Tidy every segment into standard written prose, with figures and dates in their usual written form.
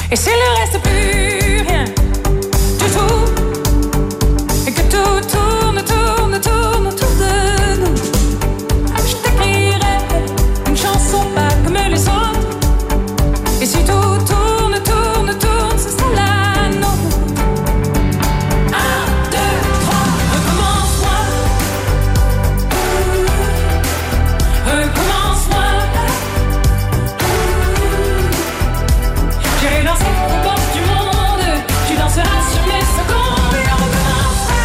Et s'il ne reste plus rien du tout, et que tout tourne, tourne, tourne autour de nous, je t'écrirai une chanson pas comme les autres. Et si tout tourne, tourne, tourne, ce sera la nôtre. 1, 2, 3, recommence-moi. Recommence-moi. J'irai danser aux portes du monde. Tu danseras sur mes secondes. Et on recommencera.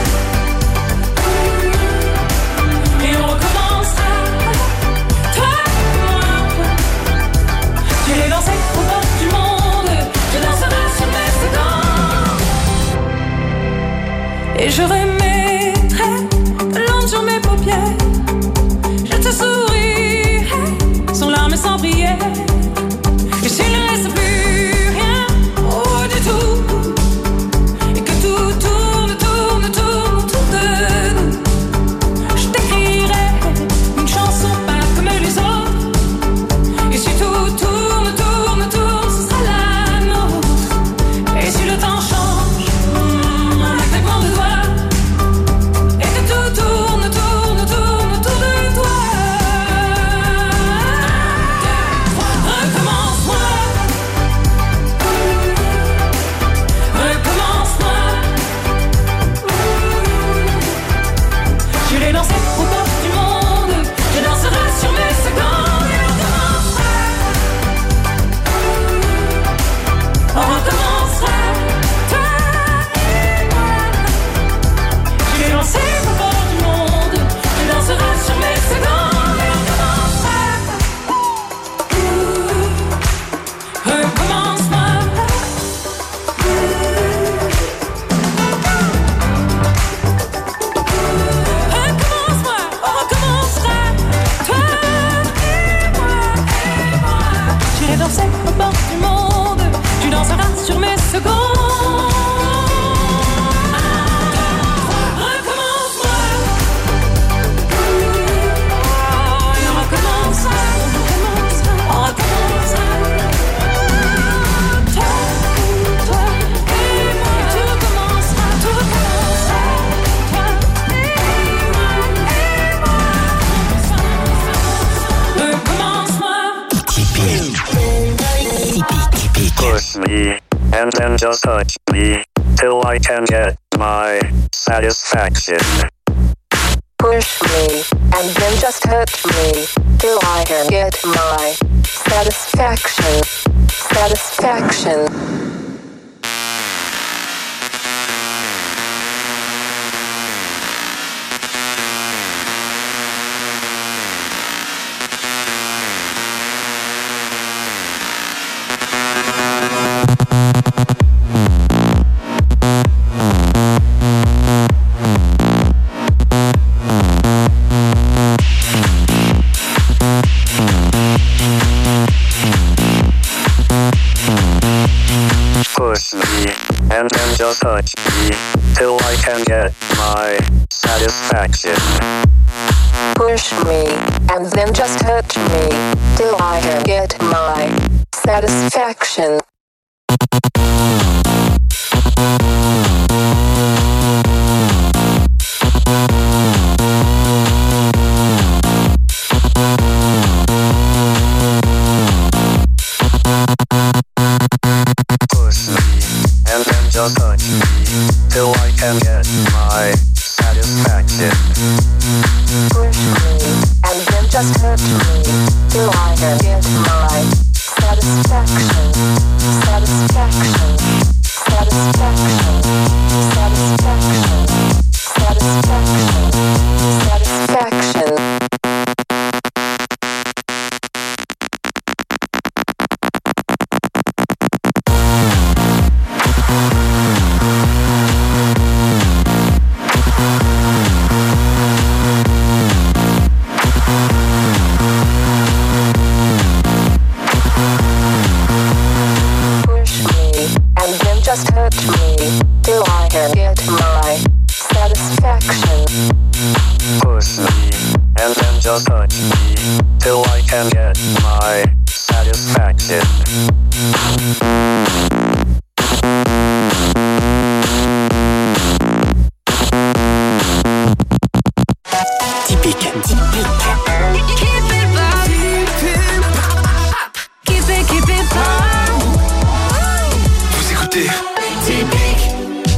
Et on recommencera. Toi et moi. J'irai danser aux portes du monde. Tu danseras sur mes secondes. Et je remettrai de l'encre sur mes paupières. Je te sourirai sans larmes et sans prière. Et s'il ne reste plus rien, oh du tout, et que tout tourne, tourne, tourne autour de nous, je t'écrirai une chanson pas comme les autres. Et si tout tourne, tourne, tourne, ce sera la nôtre. Et si le temps change, un claquement de doigts, et que tout tourne, tourne, tourne autour de toi. Recommence-moi. Recommence-moi. J'irai danser aux portes du monde. Je danserai sur mes secondes. Et on recommencera. On recommencera. Toi et moi. J'irai danser aux portes du monde. Je danserai sur mes secondes. Et on recommencera. Recommence-moi. Recommence-moi, on recommencera. Toi et moi. J'irai danser aux portes du monde. Tu danseras sur mes secondes. Recommence-moi. Et on recommencera. On recommencera. Toi et moi. Tu recommenceras. Tu recommenceras. Toi et moi. Recommence-moi. Push me, and then just touch me, till I can get my satisfaction. Push me, and then just hurt me, till I can get my satisfaction. Satisfaction. Push me, and then just touch me, till I can get my satisfaction. Push me, and then just hurt me, till I can get my satisfaction. Push me, and then just touch me, till I can get my satisfaction. Push me, and then just hurt me, till I can get my satisfaction. Satisfaction. Satisfaction. Satisfaction. Satisfaction. Satisfaction. Push me, and then just hurt me, till I can get my satisfaction. Push me, and then just touch me, till I can get my satisfaction. Typique. Vous écoutez Typique.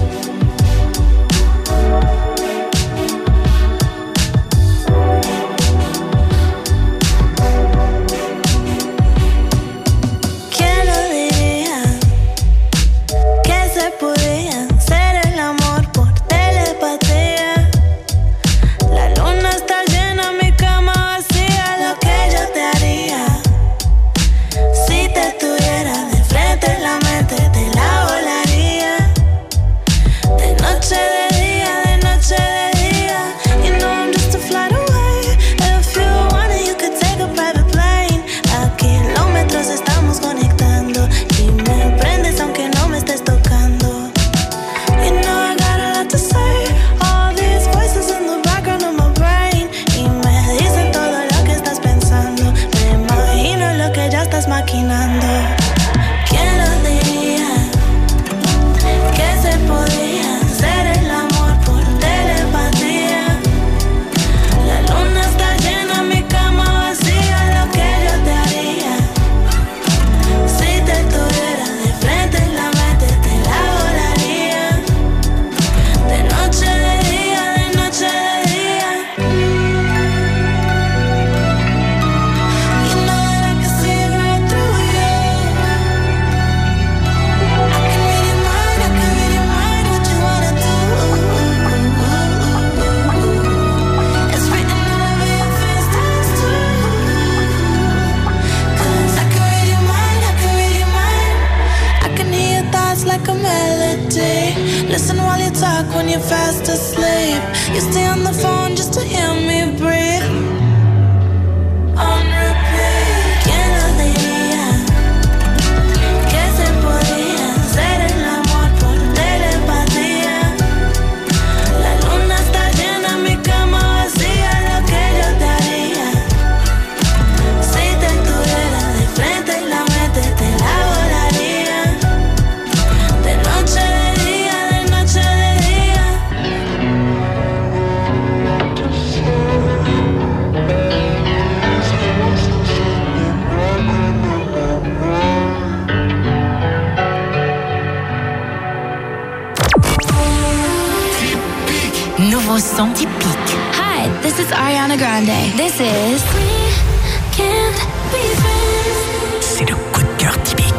Nouveau son typique. Hi, this is Ariana Grande. This is We Can't Be Friends. C'est le coup de cœur typique.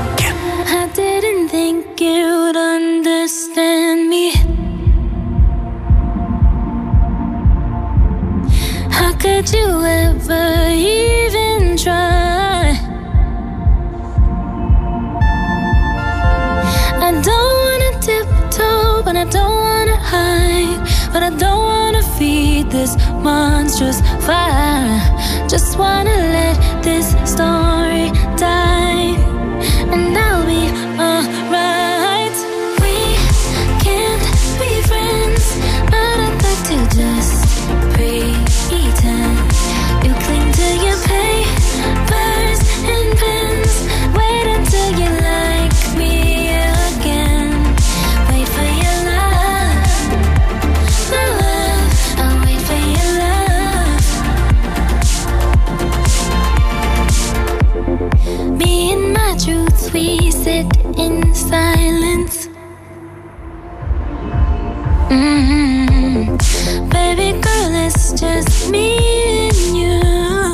I didn't think you'd understand me. How could you ever even try? I don't wanna tiptoe, but I don't wanna hide. But I don't wanna feed this monstrous fire. Just wanna let this story die, and I'll be alright. We can't be friends, but I'd like to just pretend. You cling to your papers and pens. Wait until you like me again. Wait for your love. I'll wait for your love. Me and my truths, we sit in silence. Baby girl, it's just me and you.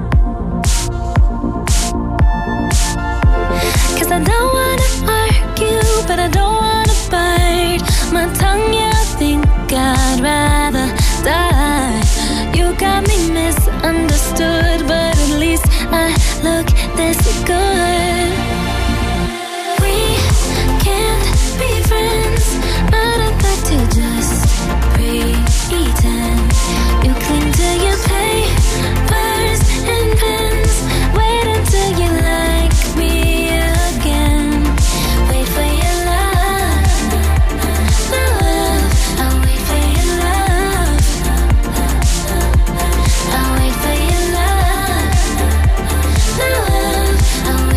'Cause I don't wanna argue, but I don't wanna bite my tongue, yeah, I think I'd rather die. You got me misunderstood, but at least I look this good. We can't be friends, but I'd like to just pretend. You cling to your papers and pens. Wait until you like me again. Wait for your love. I'll wait for your love. I'll wait for your love. I'll wait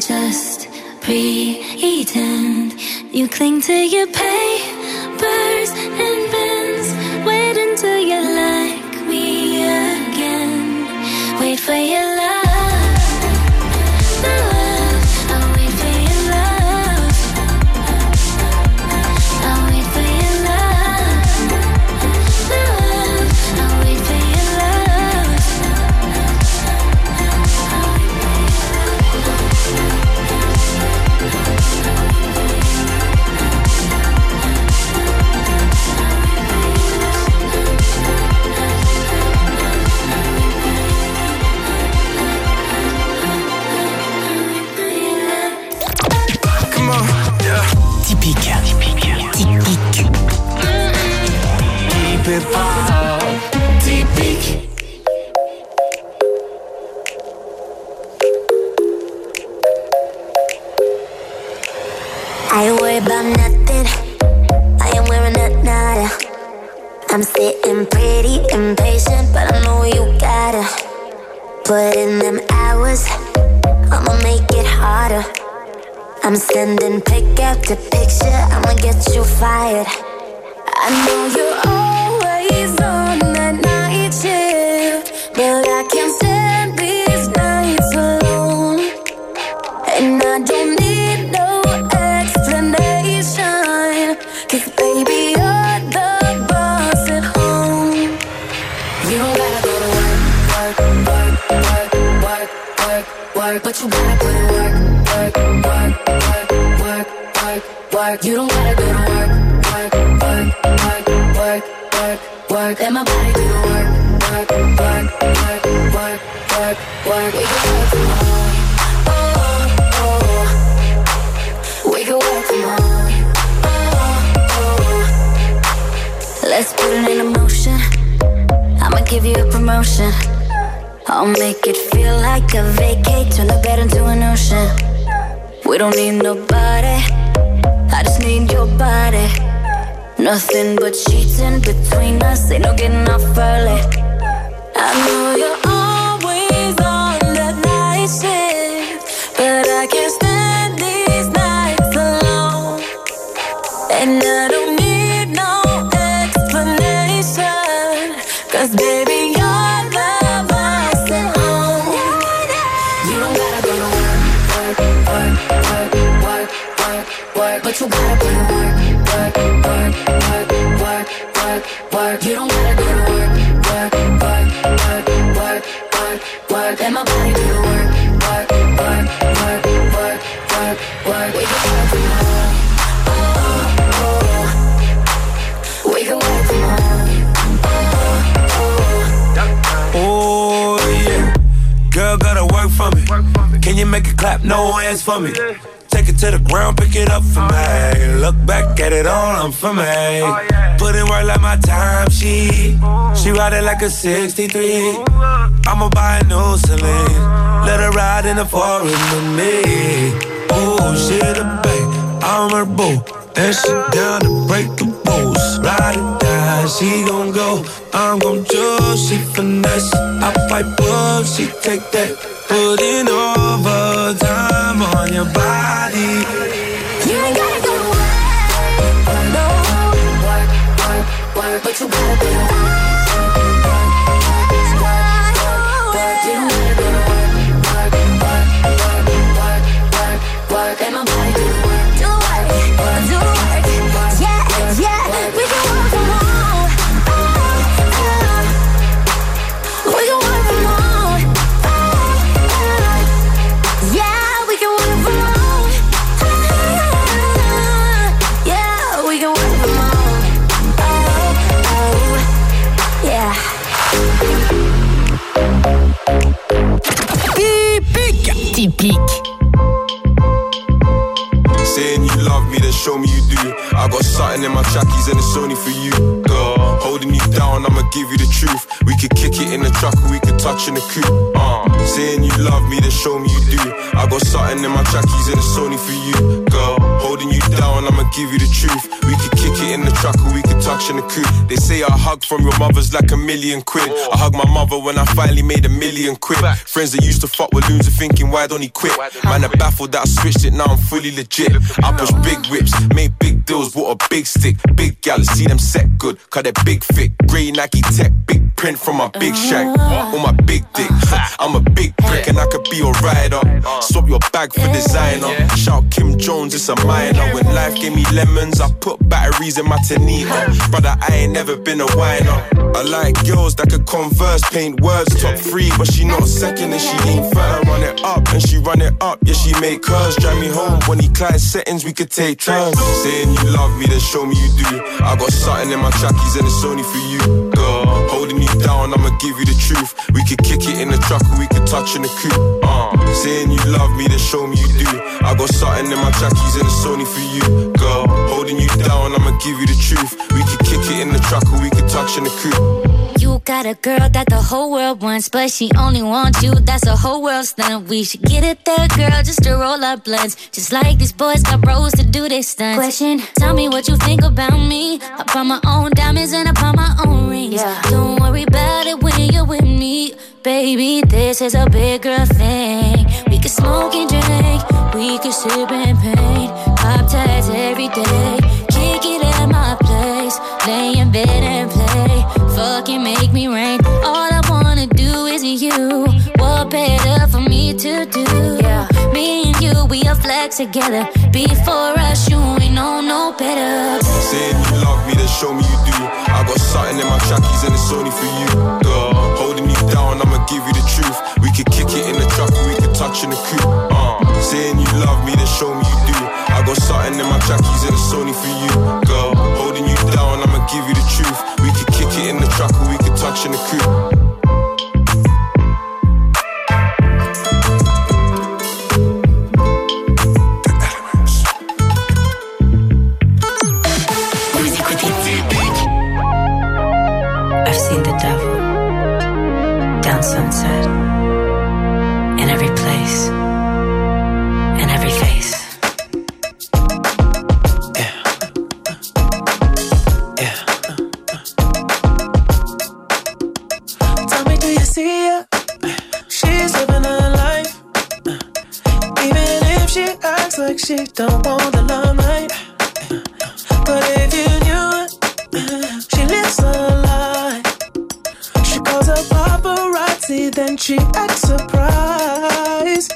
just pretend. You cling to your papers and pens. Wait until you like me again. Wait for your love. I'll wait for your love. I'll wait for your love. I'll wait for your love. Typique. Keep it pop, typique. I ain't worried about nothing. I am wearing a nada. I'm sitting pretty impatient, but I know you gotta put in them hours. I'ma make it harder. I'm sending pick after picture, I'ma get you fired. I know you're always on that night shift, but I can't stand these nights alone. And I don't need no explanation, 'cause baby you're the boss at home. You don't gotta go to work, work, work, work, work, work, work, but you gotta put in work, work, work, work, work, work, work. You don't gotta go to work, work, work, work, work, work, work. Let my body do the work, work, work, work, work, work, work. We can work from home, oh, oh. We can work from home, oh, oh. Let's put it in motion. I'ma give you a promotion. I'll make it feel like a vacate, turn the bed into an ocean. We don't need nobody, I just need your body. Nothing but sheets in between us, ain't no getting off early. I know you're always on that night shift, but I can't stand these nights alone. And I don't need no explanation, 'cause baby you're the boss at home. You don't gotta go to work, work, work, work, work, work, work, but you gotta put in work, work, work, work, work, work, work. You don't gotta go to work, work, work, work, work, work, work. Let my body do the work, work, work, work, work, work, work. We can work from home, oh, oh. We can work from home, oh, oh. Oh yeah, girl gotta work for me. Can you make it clap? No hands for me. Take it to the ground, pick it up for me. Look back at it all, I'm for me. Put in work like my time, she ride it like a 63. I'ma buy a new Celine, let her ride in the forest with me. Oh, she the babe, I'm her boo, and she down to break the rules. Ride or die, she gon' go, I'm gon' choose. She finesse, I pipe up, she take that. Put in overtime on your body. You ain't gotta go to work, no. Work, work, work, but you gotta do it. You don't gotta go to work, work, work, work, work, work, work. Let my body do the work, do the work, do the work. Yeah, yeah, we can work from home. We can work from home. Yeah, we can work from home. Yeah, we can work from home. Oh, oh, yeah. Typique. Saying you love me, then show me you do. I got something in my trackies and it's only for you, girl. Holding you down, I'ma give you the truth. We could kick it in the truck or we could touch in the coupe. Saying you love me, then show me you do. I got something in my trackies and it's only for you, girl. holding you down, I'ma give you the truth. We could kick it in the truck or we could touch in the coupe. They say a hug from your mother's like £1,000,000. I hug my mother when I finally made £1,000,000. Friends that used to fuck with loons are thinking, why don't he quit? Man, are baffled that I switched it, now I'm fully legit. I push big whips, make big deals, bought a big stick. Big gal, see them set good, cause they're big thick. Grey Nike tech, big print from my big shank. On my big dick, I'm a big prick and I could be a rider. Swap your bag for designer. Shout Kim Jones, it's a minor. When life gave me lemons, I put batteries in my Tanita. Brother, I ain't never been a whiner. I like girls that could converse, paint words, top 3, but she not second and she ain't third. Run it up and she run it up, yeah she make curves. Drive me home when he Clyde settings, we could take turns. Saying you love me, then show me you do. I got something in my trackies and it's only for you, girl. Holding you down, I'ma give you the truth. We could kick it in the truck or we could touch in the coupe. Saying you love me, then show me you do. I got something in my trackies and it's only for you, girl. Holding you down, I'ma give you the truth. We could kick it in the truck or we could touch in the coupe. You got a girl that the whole world wants, but she only wants you, that's a whole world stunt. We should get it there, girl, just to roll up blunts. Just like these boys got bros to do their stunts. Question, tell me what you think about me. I bought my own diamonds and I bought my own rings. Don't worry about it when you're with me. Baby, this is a big girl thing. We could smoke and drink, we could sip and paint. Pop tags every day, kick it at my place. Lay in bed and play, fucking make me rain. All I wanna do is you. What better for me to do? Me and you, we are flex together. Before us, you ain't know no better. Saying you love me, then show me you do. I got something in my trackies and it's only for you, girl. Holding you down, I'ma give you the truth. We could kick it in the truck or we could touch in the coupe. Saying you love me, then show me you do. I got something in my trackies and it's only for you, girl. Holding you down, I'ma give you the truth. We could kick it in the truck or we could touch in the coupe. Sunset in every place, in every face. Tell me, do you see her? She's living her life. Even if she acts like she don't want the limelight. But if you knew it, she lives her life. She calls her paparazzi, then she acts surprised.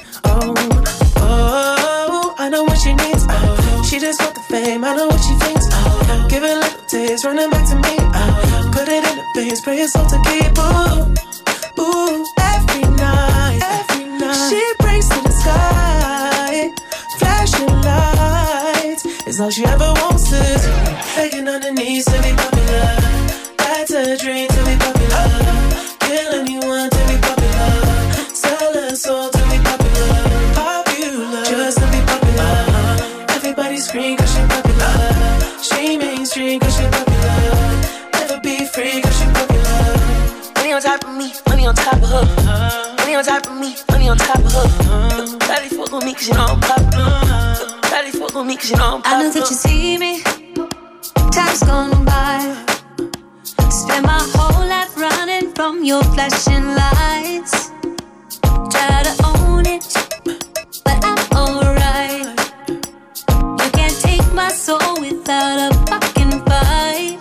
Oh, I know what she needs. She just want the fame, I know what she thinks. Give it a little taste, running back to me. Put it in the face, pray it's all to keep. Ooh, every night. She prays to the sky. Flashing lights is all she ever wants to do. Begging on her knees to be popular. That's a dream to be popular. Kill anyone to be popular. Sell her soul to be popular. Popular, just to be popular. Everybody scream cause she popular. She mainstream cause she popular. Never be free cause she popular. Money on top of me, money on top of her. Money on top of me, money on top of her. Daddy fuck on me cause you know I'm popular. Daddy fuck on me cause you know I'm popular. I know that you see me, time's gone by. Spend my whole life running from your flashing lights. Try to own it, but I'm alright. You can't take my soul without a fucking fight.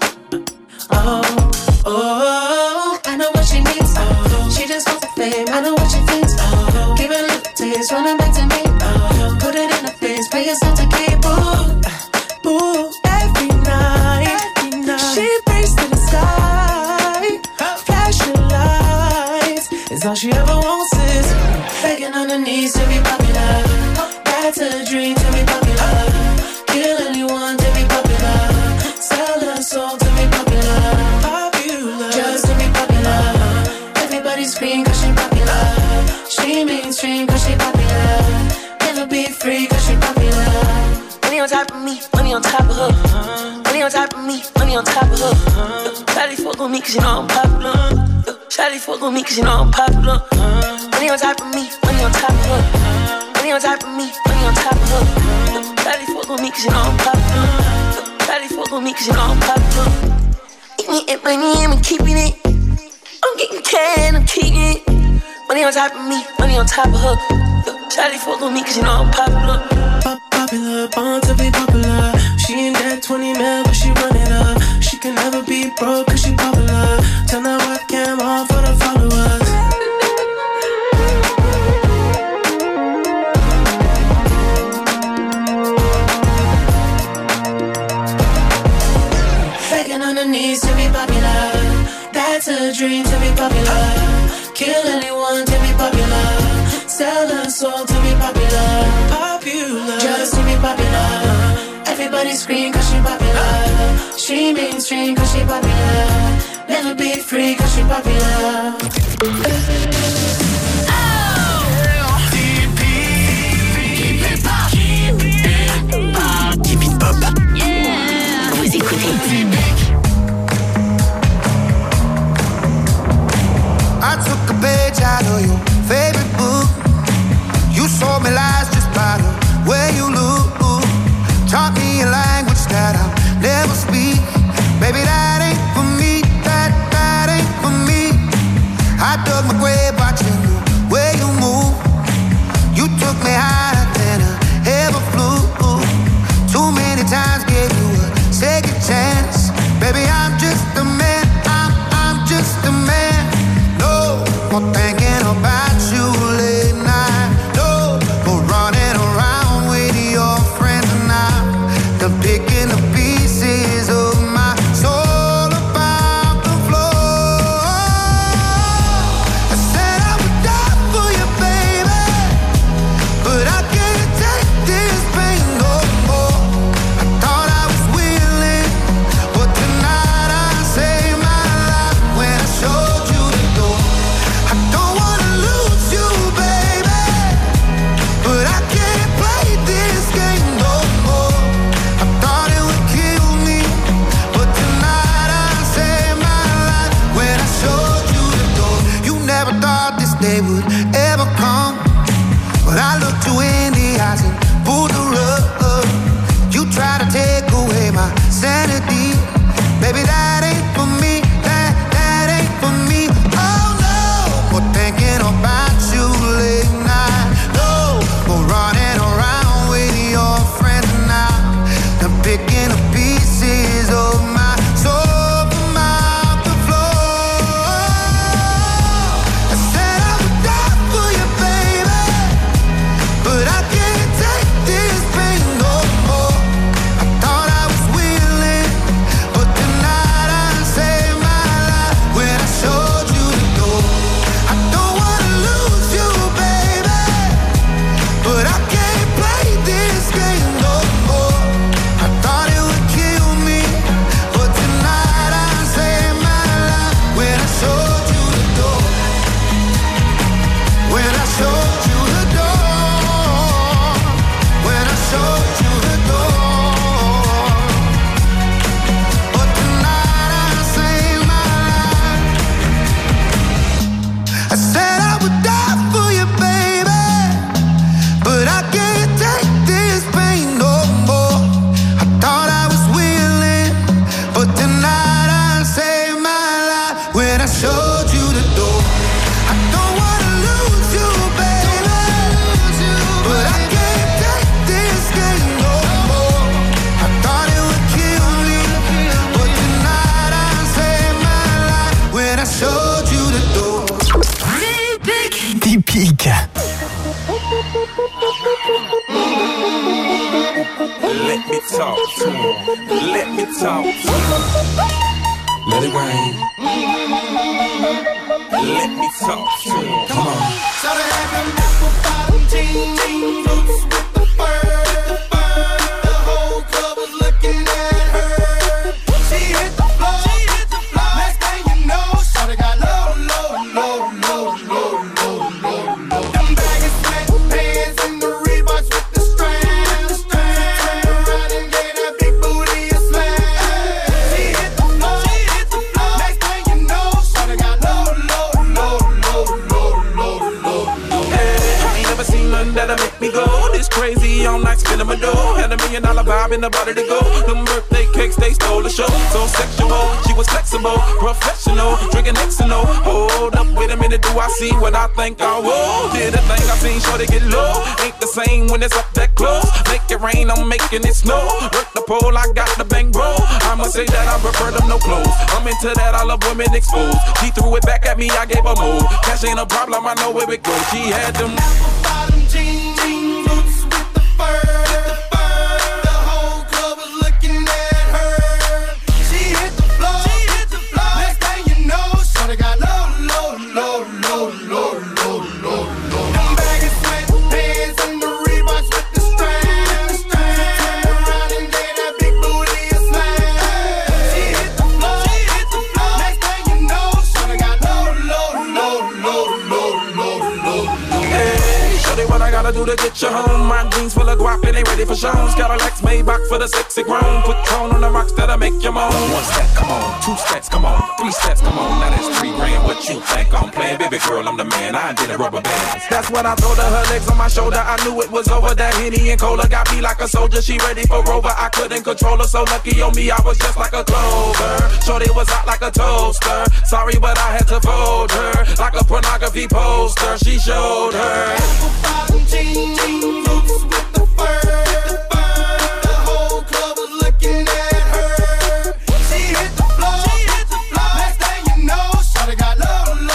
Oh, I know what she needs. She just wants the fame, I know what she thinks. Give it a little taste, running back to me. Put it in her face, pay yourself to keep. Ooh, every night. She prays to the sky. Flashing lights is all she ever wants is begging on her knees to be popular. That's a dream to be popular. Kill anyone to be popular. Sell her soul to be popular. Popular, just to be popular. Everybody scream cause she popular. She mainstream cause she popular. Never be free cause she popular. Money on top of me, money on top of her. Money on top of me, money on top of her. Shawty fuck on me cause you know I'm popular. Shawty fuck on me cause you know I'm popular. Money on top of me, money on top of her. Money on top of me, money on top of her. Shawty fuck with me cause you know I'm popular. Shawty fuck with me cause you know I'm popular. Eat me and money and I'm keeping it. I'm getting cash, I'm keeping it. Money on top of me, money on top of her. Shawty fuck with me cause you know I'm popular. Popular, born to be popular. She ain't that 20 mil, but she run it up. She can never be broke cause she popular. Turn that webcam on for the followers. Begging on the knees to be popular. That's a dream to be popular. Kill anyone to be popular. Sell a soul to be popular. Popular, just to be popular. Everybody scream cause she popular. She mainstream cause she popular. Never be free cause she popular. Keep it pop. Yeah. Vous écoutez Typique. I took a page out of your favorite book. You sold me lies just by the way you look. Taught me a language that I'll never speak. Baby, that ain't for me, that ain't for me. I dug my grave watching the way you move. You took me higher than I ever flew. Too many times gave you a second chance. Baby, I'm just a man, I'm just a man. No more thinking about you late night. No more running around with your friends now. They're picking the pieces of my soul about the floor. I said I would die for you, baby, but I can't take this pain no more. I thought I was willing, but tonight I saved my life when I showed you the door. I don't wanna lose you, baby, but I can't play this game no more. I thought it would kill me, but tonight I saved my life when I showed you the door. You never thought this day would ever come, but I looked you in the eyes and pulled the rug. You tried to take away my sanity. Baby, that ain't for me, that ain't for me. Oh no, more thinking about you late night. No, more running around with your friends now. I'm picking the pieces of my soul from out the floor. I said I would die for you, baby, but I can't take this pain no more. I thought I was willing, but tonight I saved my life when I showed you the door. I don't wanna lose you, baby, but I can't play this game no more. I thought it would kill me, but tonight I saved my life when I showed you the door. When I showed you the door. When I showed you the door. But tonight I saved my life. I said I would die for you, baby, but I can't take this pain no more. I thought I was willing, but tonight I saved my life when I showed you the door. I don't wanna lose you, baby, but I can't take this game no more. I thought it would kill me, but tonight I saved my life when I showed you the door. Typique. Let me talk to him. Let me talk to him. Let it rain. Let me talk to him. Come on. So they have them apple bottom jeans, boots with the fur. The whole club was looking at her. She hit the floor. Next thing you know, shawty got low. Them baggy sweatpants and the Reeboks with the strands. Turned around and gave that big booty a slam. She hit the floor. Next thing you know, shawty got low. Hey, I ain't never seen nothing that'll make me go this crazy all night spinning my dough. Had to $1 million vibe in the body to go. Them birthday cakes, they stole the show. So sexual, she was flexible, professional, drinking Xano. Hold up, wait a minute, do I see what I think I will? Did a thing I seen, sure they get low. Ain't the same when it's up that close. Make it rain, I'm making it snow. Work the pole, I got the bang bro. I'ma say that I prefer them no clothes. I'm into that, I love women exposed. She threw it back at me, I gave her move. Cash ain't a problem, I know where it goes. She had them apple bottom jeans, boots with the fur. The whole club was looking at her. She hit the floor, next thing you know, shorty got low. Them baggy sweatpants and the Reeboks with the straps. Turn around and gave that big booty a smash. She hit the floor, next thing you know, shorty got low. Hey, shorty, what I gotta do to get you home? My jeans full of guap and they ready for shows. Got a Lex Maybach for the sexy grown. Put tone on the rocks that'll make you moan. 1 step, come on. 2 steps, come on. 3 steps, come on. Now that's $3 grand. What you think I'm playing? Baby girl, I'm the man. I did a rubber band. That's when I told her legs on my shoulder. I knew it was over. That Henny and Cola got me like a soldier. She ready for Rover. I couldn't control her. So lucky on me, I was just like a clover. Shorty was hot like a toaster. Sorry, but I had to fold her like a pornography poster. She showed her apple bottom jeans, boots with the fur. The whole club was looking at her. She hit the floor, next thing you know, shawty got low.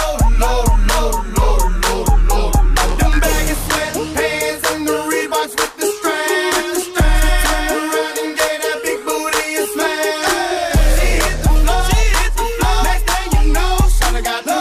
Them baggy sweatpants and the Reeboks with the straps. Turn around and gave that big booty a smash. She hit the floor, next thing you know, shawty got low.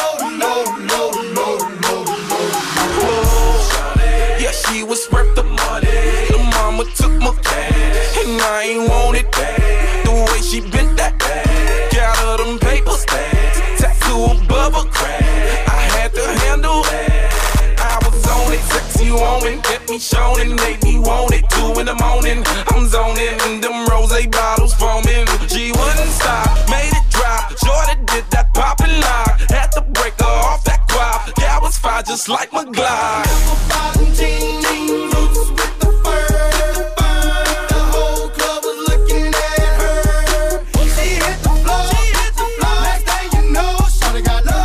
Yeah, she was worth the money. The mama took my cash, and I ain't want it back. The way she bent that back, got her them paper stacks, tattoo above her crack. I had to handle that. I was on it, sexy woman, kept me showing, and made me want it. 2 in the morning, I'm zoning, and them rosé bottles foaming. She wouldn't stop, made it drop. Jordan did that pop and lock. Had to break her off that quap. Yeah, I was fine just like my Glock. Apple bottom jeans, boots with the fur. The whole club was looking at her. She hit the floor, next thing you know, shawty got low.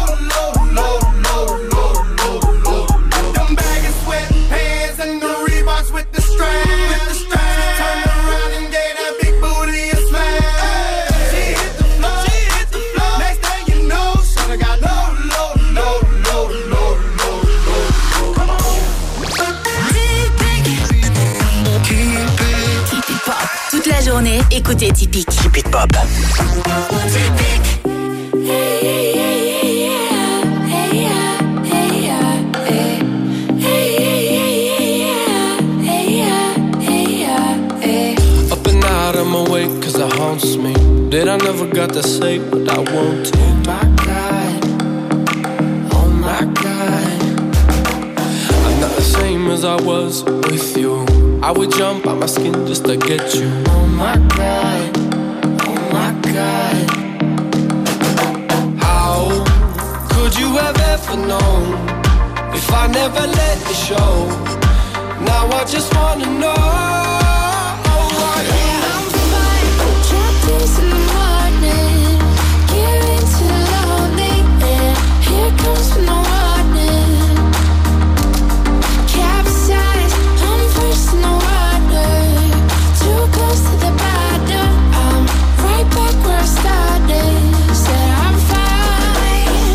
Them baggy sweatpants and the Reeboks with the straps. Turned around and gave that big booty a smash. She hit the floor, next thing you know, shawty got low. Come on. Keep it pop. Toute la journée, écoutez Typique. Keep it pop. Typique. Up and out, I'm awake cause it haunts me. That I never got to say what I want to. Oh my God. I'm not the same as I was with you. I would jump out my skin just to get you. Oh my God. How could you have ever known if I never let it show? Now I just wanna know. In the morning, getting too lonely, and here comes no warning. Capsize, I'm first in the water, too close to the bottom. I'm right back where I started. Said I'm fine.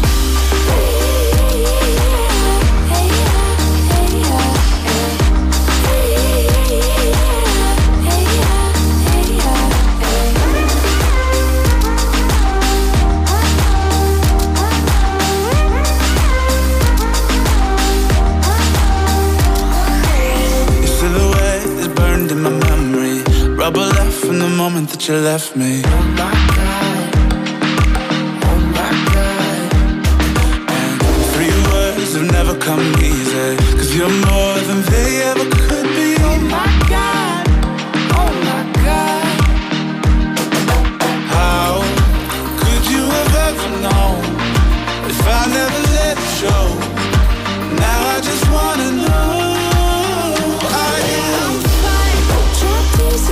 Rubber left from the moment that you left me. Oh my God. And 3 words have never come easy, cause you're more than they ever could be. Oh my God. How could you have ever known if I never let it show? Now I just wanna know. I'm fine, trapped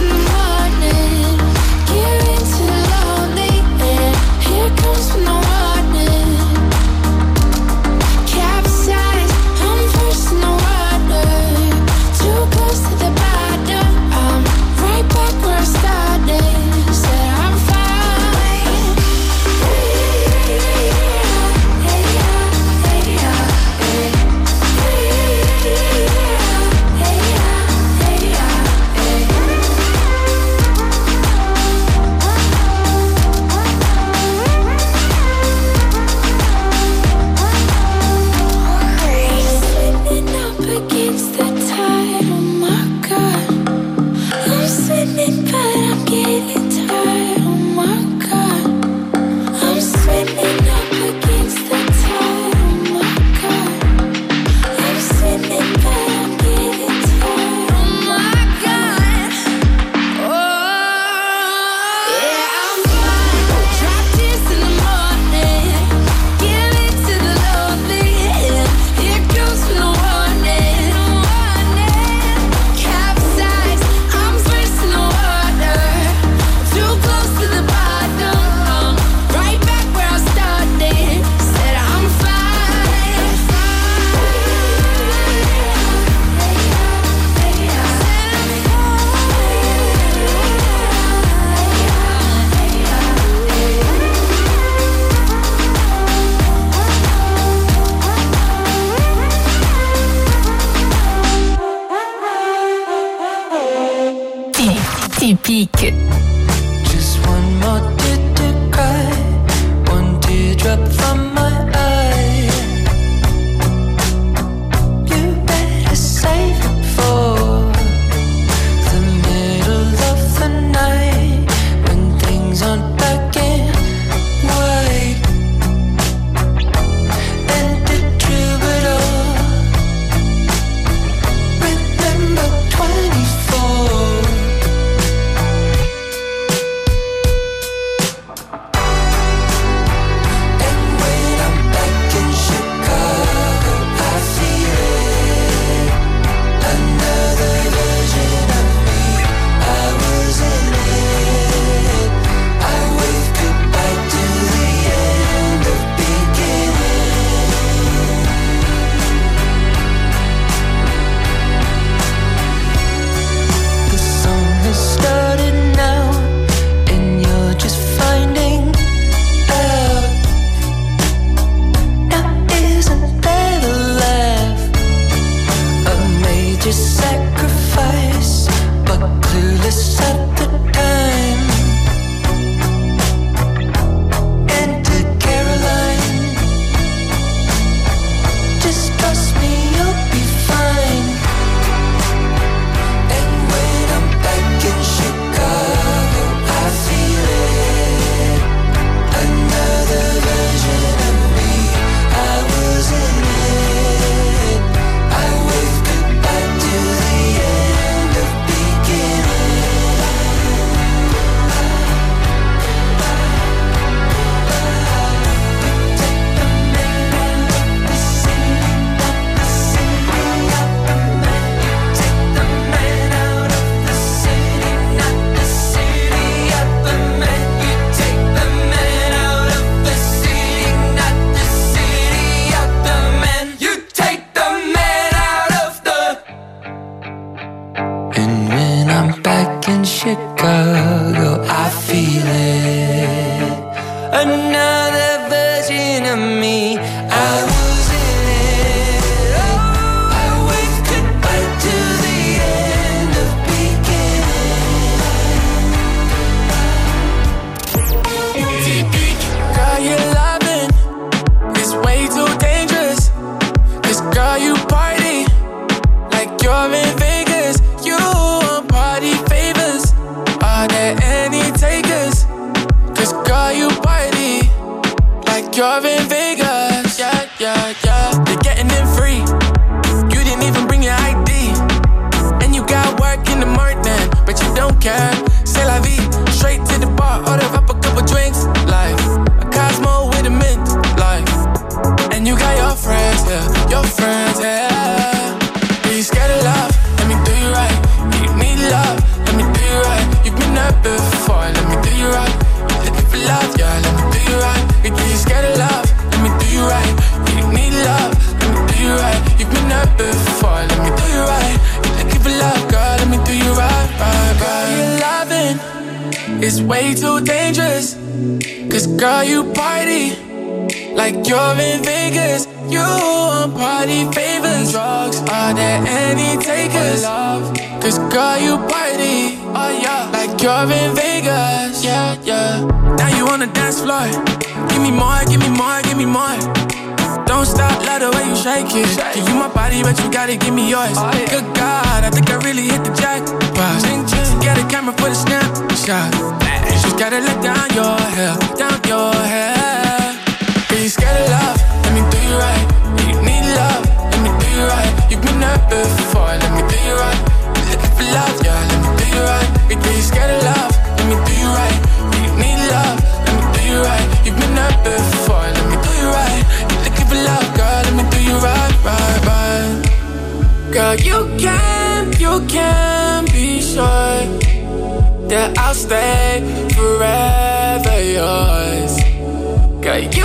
Typique. Just one more tear to cry, one teardrop from my eye. You better save it for the middle of the night, when things aren't black and white. And the troubadour, remember 24. Sacrifice, but clueless at the time. Enter Caroline. Just trust me, you'll be fine. And when I'm back in Chicago, I feel it. Another version of me. I was in it. I wave goodbye to the end of beginning. Take the man out of the city, not the city out the man. You take the man out of the city, not the city out the man. You take the man out of the. And when I'm back in Chicago, I feel it. Another version of me. I was in it. Oh, I wave goodbye to the end of beginning. Girl, you're loving, it's way too dangerous. 'Cause girl, you party like you're in Vegas. You want party favors, are there any takers? 'Cause girl, you party like you're in Vegas. Yeah, yeah, yeah, you're getting in free. You didn't even bring your ID. And you got work in the morning, but you don't care. C'est la vie, straight to the bar, order up a couple drinks. Like a Cosmo with a mint. Like, and you got your friends, yeah, your friends, yeah. Are you scared of love? Let me do you right. You need love? Let me do you right. You've been there before, let me do you right. You're looking for love, yeah, let me do you right. Are you scared of love? Let me do you right. You need love? Let me do you right. You've been there before, let me do you right. You're looking for love, girl, let me do you right, right, right. You're loving, it's way too dangerous. 'Cause girl, you party like you're in Vegas. You want party favors, drugs, are there any takers? Love, 'cause girl, you party, oh yeah, like you're in Vegas. Yeah, yeah. Now you on the dance floor. Give me more, give me more, give me more. Don't stop, love the way you shake it. Give you my body, but you gotta give me yours. Good God, I think I really hit the jackpot. Get a camera for the snapshot. Just gotta let down your hair, down your hair. Are you scared of love? Let me do you right. You need love? Let me do you right. You've been there before, let me do you right. You're looking for love, yeah, let me do you right. Are you scared of love? Let me do you right. You need love? Let me do you right. You've been there before, let me do you right. You're looking for love, girl, let me do you right, right, right. Girl, you can be sure that I'll stay forever yours. Girl, you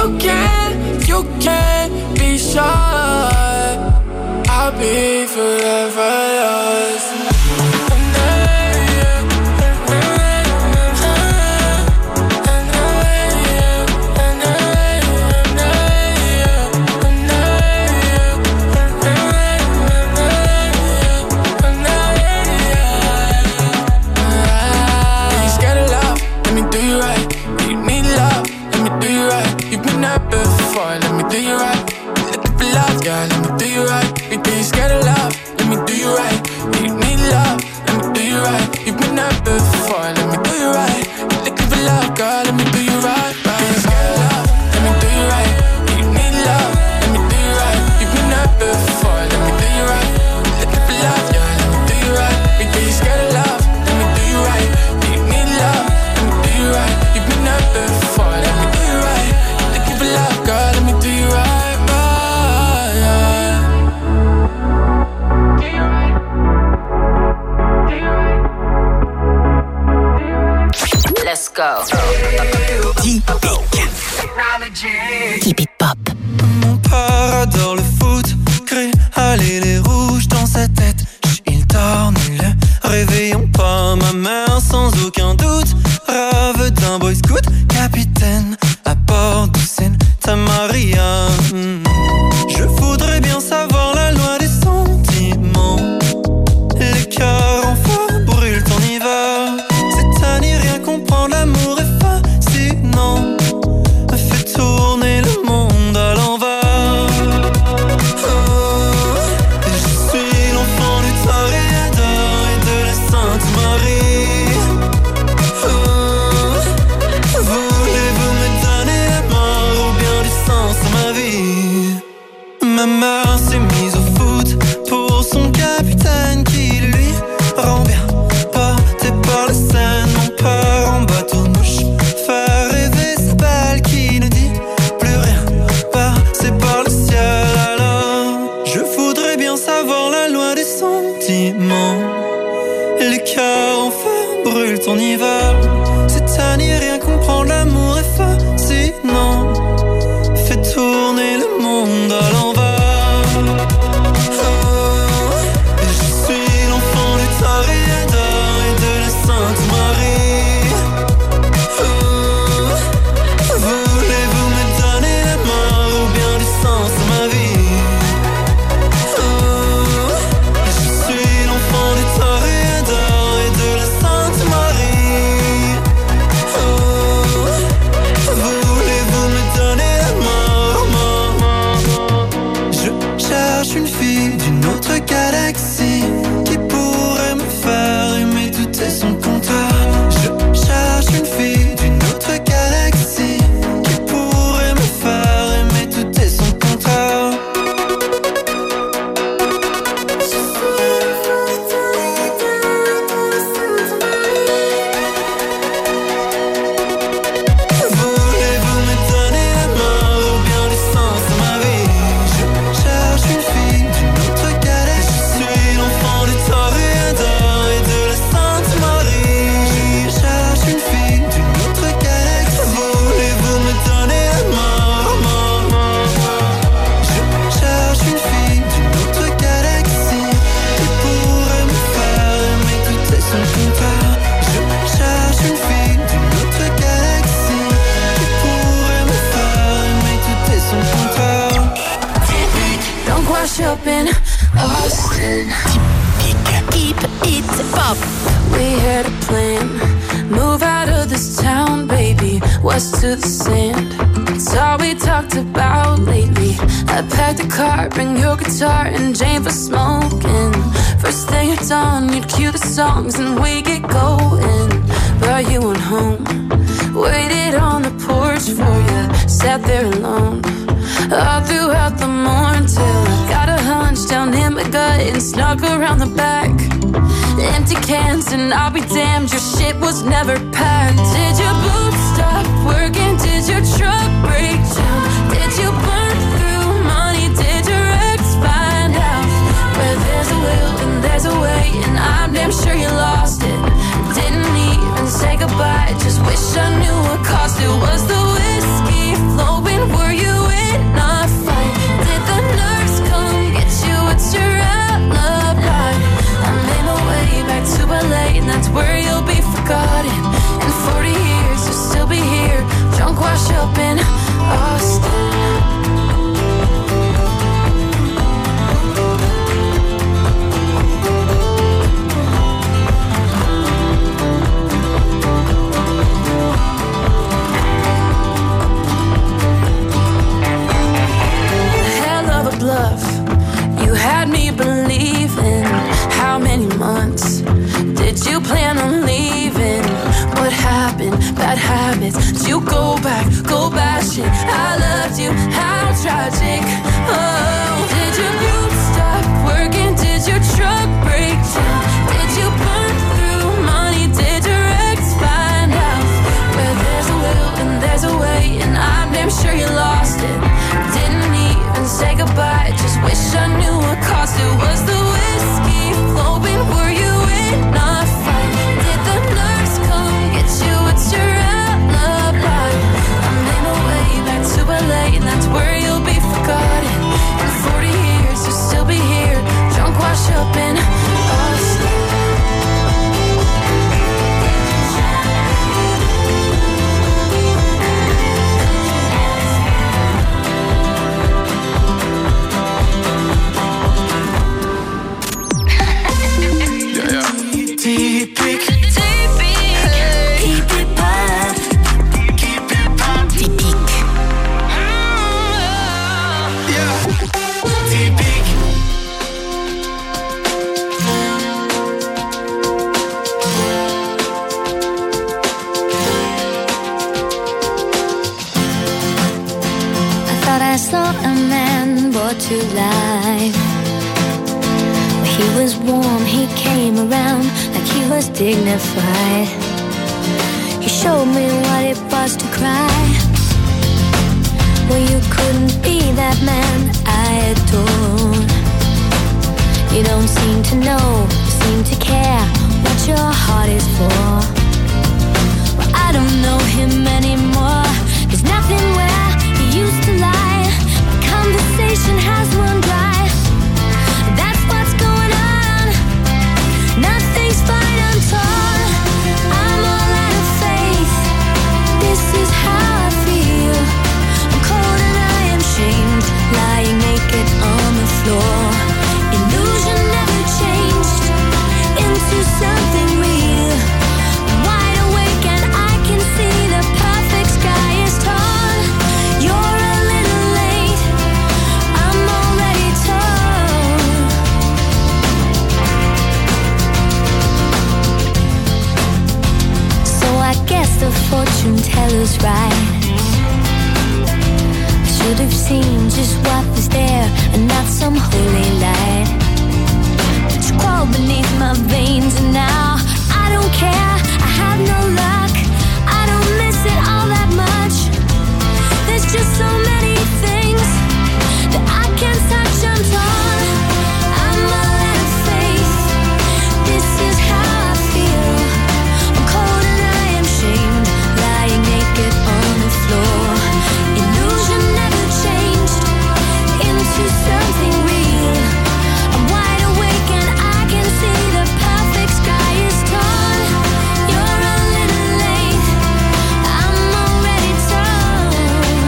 can be sure I'll be forever yours. yeah, let me do you right. You think you're scared of love, let me do you right. You need love, let me do you right. You've been hurt before, let me do you right. You're looking for love, girl, let me do you right. You think you're scared of love, let me do you right. You need love, let me do you right. You've been hurt before, let me do you right. You're looking for love, yeah, let me do you right. You think you're scared of love, let me do you right. You need love, let me do you right. You've been hurt before, let me do you right. You're looking for love, girl, let me do you right. Let's go. Keep it pop. Mon père adore le foot, crée aller les rouges dans sa tête. Il torne le réveillon, pas ma mère sans aucun doute. Rêve d'un boy scout, capitaine à bord du Santa Maria. Je voudrais bien savoir la loi des sentiments. Les cœurs en feu brûlent en hiver. C'est à n'y rien comprendre, l'amour est fascinant. Fait tourner le monde à l'envers. Je suis l'enfant du toréador et de la Sainte Marie. Voulez-vous me donner la mort ou bien du sens à ma vie? Ma mère s'est mise au foot pour son capitaine qui lui rend bien porté par la Seine. Mon père en bateau-mouche fait rêver sa balle qui ne dit plus rien, passé par le ciel. Alors je voudrais bien savoir la loi des sentiments. Les cœurs en feu brûlent en hiver. C'est à n'y rien comprendre, l'amour est fascinant. Fait tourner le monde à l'envers. Je suis l'enfant du toréador et de la Sainte Marie. Voulez-vous me donner la mort ou bien du sens à ma vie? Je suis l'enfant du toréador et de la Sainte Marie. Voulez-vous me donner la mort? Je cherche une fille d'une autre galaxie qui pourrait me faire aimer tout et son contraire. Je cherche une fille d'une autre galaxie qui pourrait me faire aimer tout et son contraire. Voulez-vous me donner la mort ou bien du sens à ma vie? Je cherche une fille d'une autre galaxie. Je suis l'enfant du toréador et de la Sainte Marie. Je cherche une fille d'une autre galaxie. Voulez-vous me donner la mort? Je cherche une fille d'une autre galaxie qui pourrait me faire aimer tout et son contraire. Je cherche une fille d'une autre galaxie qui pourrait me faire aimer tout et son contraire. Don't wash up in Austin. Keep it pop. We had a plan. Move out of this town, baby. West to the sand. It's all we talked about lately. I packed a car, bring your guitar and Jane for smoking. First thing at dawn, you'd cue the songs and we get going. But you went home, waited on the porch for you, sat there alone. All throughout the morning till I got a hunch down in my gut and snuck around the back. Empty cans and I'll be damned, your shit was never packed. Did your boots stop working? Did your truck break down? Did you burn through money? Did your ex find out? Where there's a will and there's a way, and I'm damn sure you lost it. Didn't even say goodbye, just wish I knew what cost it. Was the whiskey flowing? Were you in a fight? Did the nurse come get you? What's your alibi? I made my way back to LA, and that's where you'll be forgotten. In 40 years, you'll still be here, drunk, wash up in Austin. bluff. You had me believing. How many months did you plan on leaving? What happened? Bad habits. Did you go bashing? I loved you. How tragic. Oh, did your group stop working? Did your truck break down? Did you burn through money? Did your ex find out? Where there's a will and there's a way, and I'm damn sure you lost it. Didn't even say goodbye. Just wish I knew what cost it. Was the whiskey flowing? Were you in a fight? Did the nurse come get you? What's your alibi? I'm in a way back to LA, and that's where you'll be forgotten. In 40 years, you'll still be here, drunk, washed up in us. To life, he was warm, he came around like he was dignified. He showed me what it was to cry. Well, you couldn't be that man I adore. You don't seem to know, seem to care what your heart is for. Well, I don't know him anymore. There's nothing where he used to lie. Conversation has run dry. That's what's going on. Nothing's fine, I'm torn. I'm all out of faith. This is how I feel. I'm cold and I am shamed, lying naked on the floor. Illusion never changed into something real. I'm wide awake and I can see the perfect sky is torn. You're a little late, I'm already torn. So I guess the fortune teller's right. I should have seen just what was there and not some holy light. But you crawled beneath my veins and now I don't care, I have no luck. I don't miss it all that much. There's just so many things that I can't touch, I'm torn. I'm all out of faith. This is how I feel. I'm cold and I am shamed, lying naked on the floor. Illusion never changed into something real. I'm wide awake and I can see the perfect sky is torn. You're a little late, I'm already torn.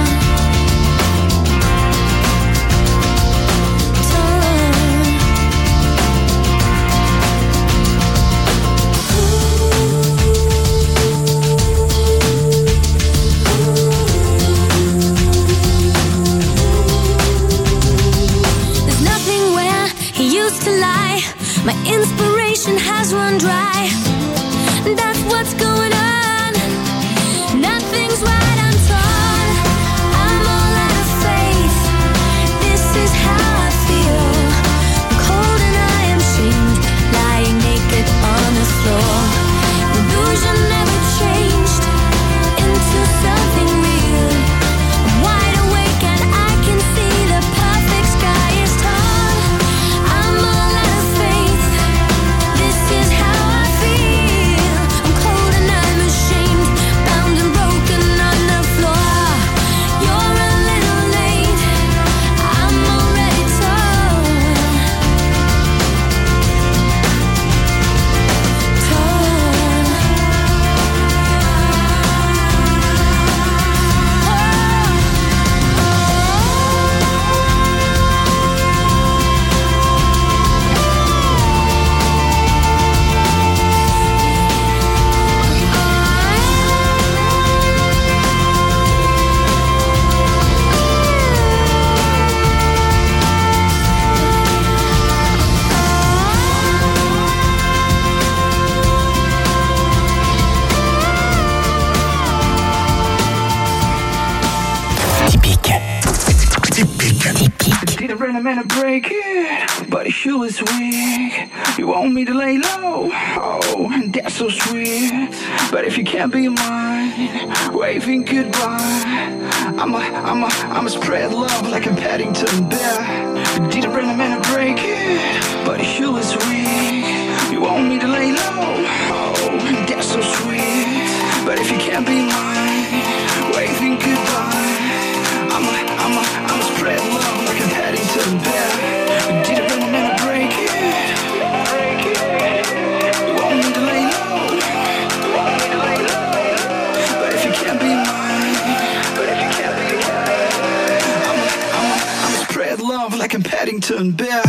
There's nothing where he used to lie. My inspiration has run dry. That's what's going on. Nothing's right, I'm torn. I'm all out of faith. This is how I feel. I'm cold and I am shamed, lying naked on the floor. Illusion never changed into something real. I'm wide awake and I can see the perfect sky is torn. I'm all out of faith. This is how I feel. I'm cold and I'm rhythm and I break it, but his shoe is weak. You want me to lay low, oh, and that's so sweet. But if you can't be mine, waving goodbye, I'ma spread love like a Paddington Bear. Did a rhythm and I break it, but his shoe is weak. You want me to lay low, oh, and that's so sweet. But if you can't be mine, waving goodbye, I'ma spread love like a Paddington Bear. Did a rhythm and I break it, break it. You want me to lay low, you want me to lay low. But if you can't be mine, but if you can't be mine, I'ma spread love like a Paddington Bear.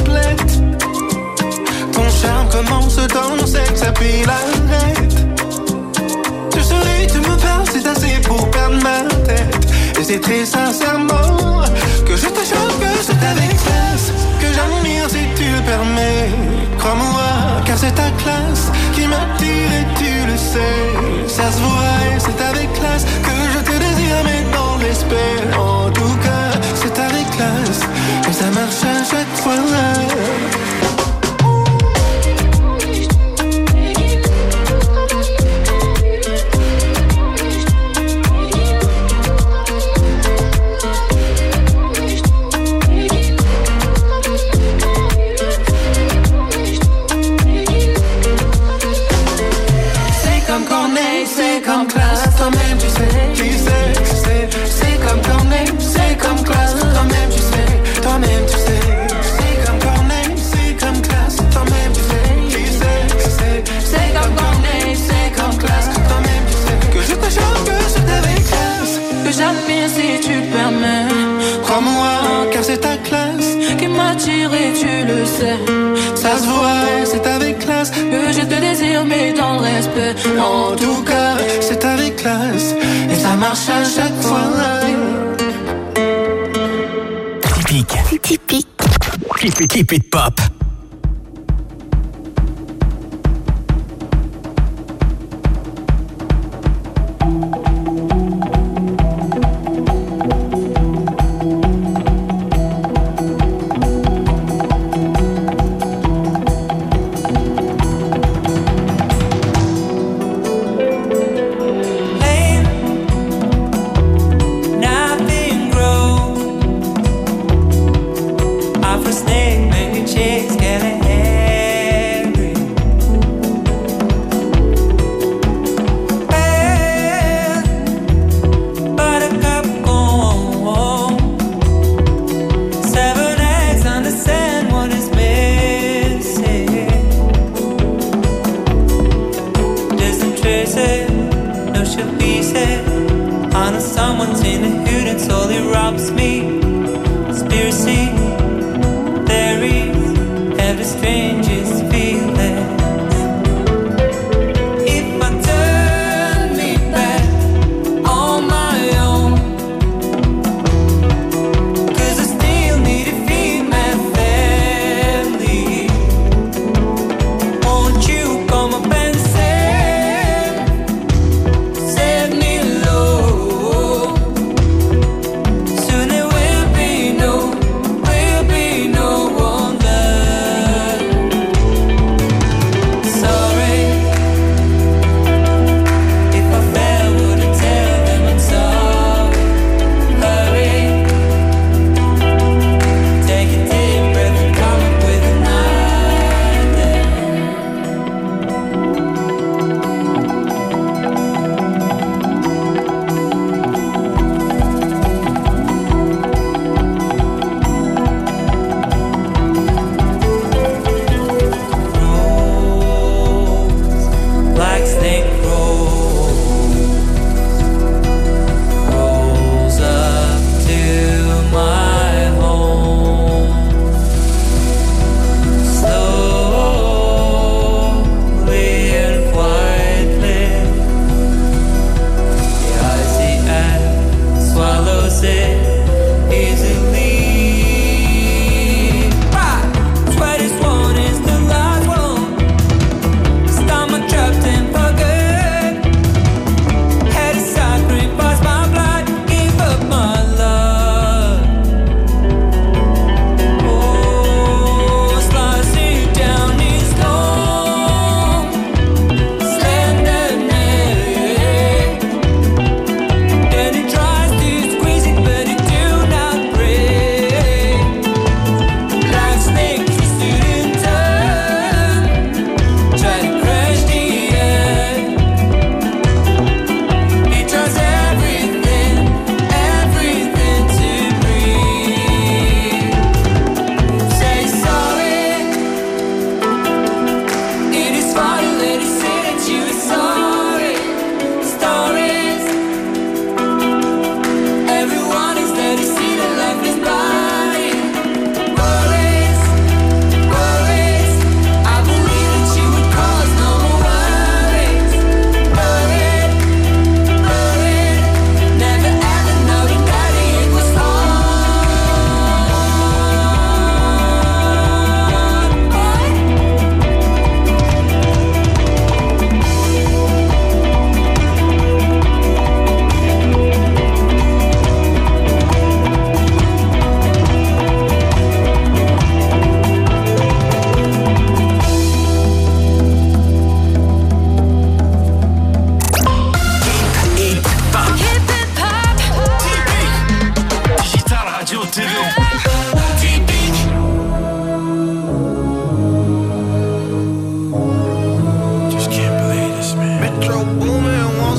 Commence dans le sexe, puis l'arrête. c'est assez pour perdre ma tête. Et c'est très sincèrement que je te chante que c'est avec classe que j'admire si tu le permets. Crois-moi, car c'est ta classe qui m'attire et tu le sais. Ça se voit et c'est avec classe que je te désire, mais dans l'esprit. En tout cas, c'est avec classe et ça marche à chaque fois. C'est comme classe, toi-même tu sais, c'est comme Corneille, c'est comme classe, toi-même tu sais, c'est comme Corneille, c'est comme classe, toi-même tu sais, c'est comme Corneille, c'est comme classe, toi-même tu sais, que je te chante que c'est avec classe, que j'admire si tu le permets, crois-moi, car c'est ta classe qui m'attire et tu le sais, ça se voit, c'est avec classe, que je te désire mais dans le respect, en tout cas, c'est avec classe, et ça marche à chaque fois. Typique. Keep it pop. Soon there will be no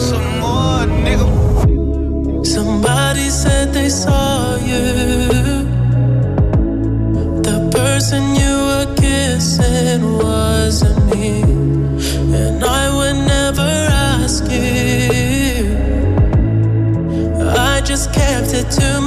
some more, nigga. Somebody said they saw you. The person you were kissing wasn't me, and I would never ask you. I just kept it to